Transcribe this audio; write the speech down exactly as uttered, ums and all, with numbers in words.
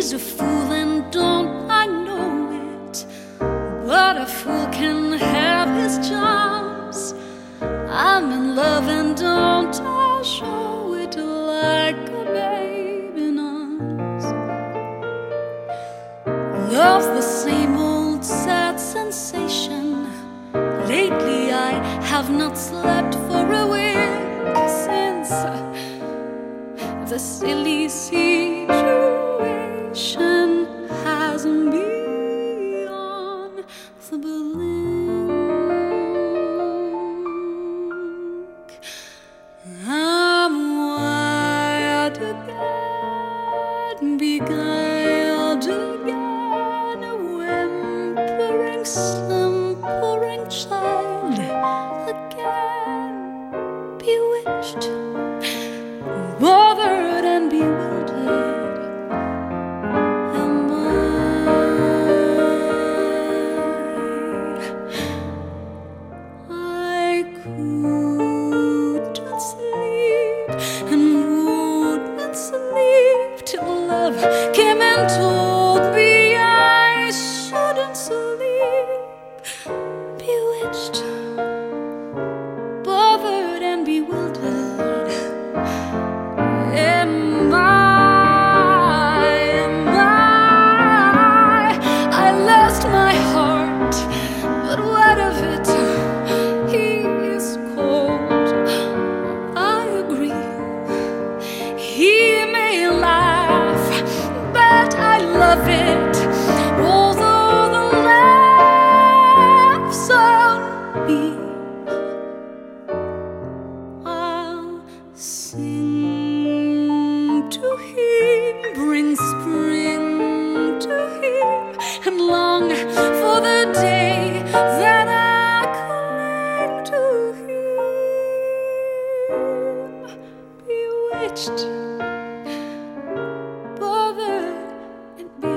He's a fool and don't I know it, but a fool can have his charms. I'm in love and don't I show it like a babe in arms. Love's the same old sad sensation. Lately I have not slept for a week since the silly situation has me on the blink. I'm wild again, beguiled again, a whimpering, simpering child again, bewitched, bothered and bewildered am I. I couldn't sleep and would not sleep till love came and told me I shouldn't sleep. Bewitched, bothered and bewildered am I, am I. I lost my heart, but what of it? He is cold, I agree. He may laugh, but I love it, although the laughs on me. I'll sing to him, bring spring to him, and long for the day that I cling to him. Bewitched, bothered and bewildered.